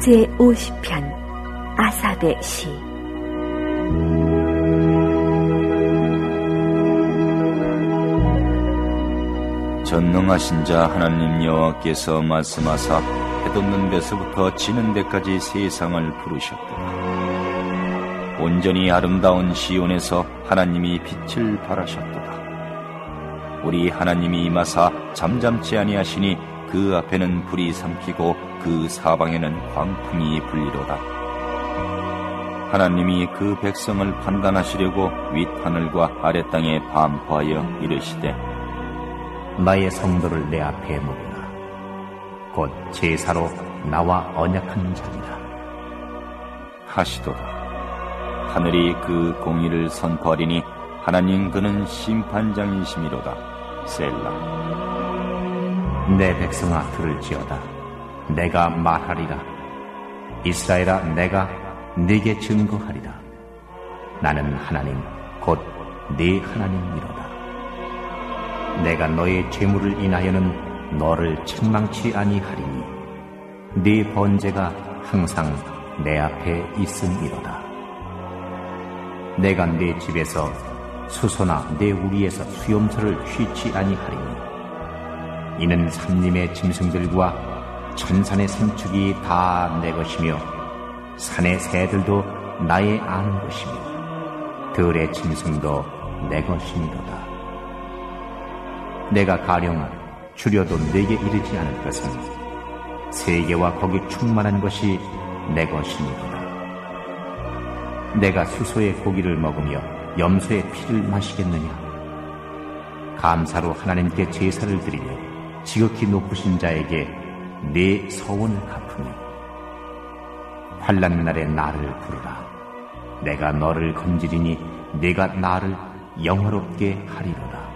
제50편 아삽의 시. 전능하신 자 하나님 여호와께서 말씀하사 해돋는 데서부터 지는 데까지 세상을 부르셨도다. 온전히 아름다운 시온에서 하나님이 빛을 발하셨도다. 우리 하나님이 임하사 잠잠치 아니하시니 그 앞에는 불이 삼키고 그 사방에는 광풍이 불리로다. 하나님이 그 백성을 판단하시려고 윗하늘과 아랫땅에 반포하여 이르시되 나의 성도를 내 앞에 모으라. 곧 제사로 나와 언약한 자리라 하시도다. 하늘이 그 공의를 선포하리니 하나님 그는 심판장이시미로다. 셀라. 내 백성아 들을지어다. 내가 말하리라. 이스라엘아 내가 네게 증거하리라. 나는 하나님 곧 네 하나님이로다. 내가 너의 죄물을 인하여는 너를 책망치 아니하리니 네 번제가 항상 내 앞에 있음이로다. 내가 네 집에서 수소나 내 우리에서 수염소를 휘치 아니하리니 이는 산림의 짐승들과 천산의 생축이 다 내 것이며 산의 새들도 나의 아는 것이며 들의 짐승도 내 것이니로다. 내가 가령 줄여도 내게 이르지 않을 것은 세계와 거기 충만한 것이 내 것이니로다. 내가 수소의 고기를 먹으며 염소의 피를 마시겠느냐? 감사로 하나님께 제사를 드리며 지극히 높으신 자에게 네 서원을 갚으며 환난 날에 나를 부르라. 내가 너를 건지리니 네가 나를 영화롭게 하리로다.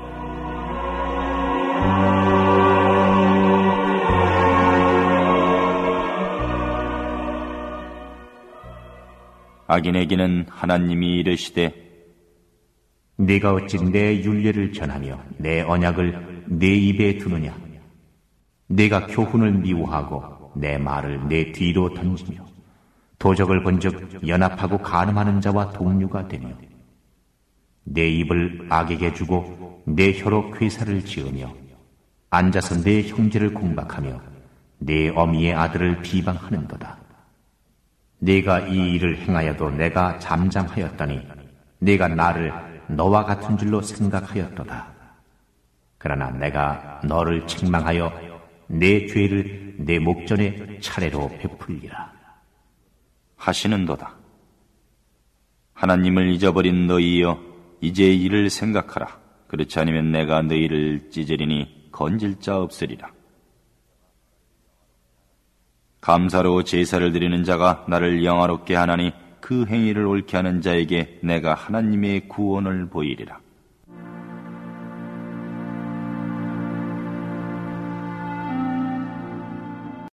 악인에게는 하나님이 이르시되 네가 어찌 내 율례를 전하며 내 언약을 내 입에 두느냐? 네가 교훈을 미워하고 내 말을 내 뒤로 던지며 도적을 본즉 연합하고 간음하는 자와 동류가 되며 내 입을 악에게 주고 내 혀로 괴사를 지으며 앉아서 내 형제를 공박하며 내 어미의 아들을 비방하는도다. 네가 이 일을 행하여도 내가 잠잠하였더니 네가 나를 너와 같은 줄로 생각하였도다. 그러나 내가 너를 책망하여 내 죄를 내 목전에 차례로 베풀리라 하시는도다. 하나님을 잊어버린 너희여 이제 이를 생각하라. 그렇지 않으면 내가 너희를 찢으리니 건질 자 없으리라. 감사로 제사를 드리는 자가 나를 영화롭게 하나니 그 행위를 옳게 하는 자에게 내가 하나님의 구원을 보이리라.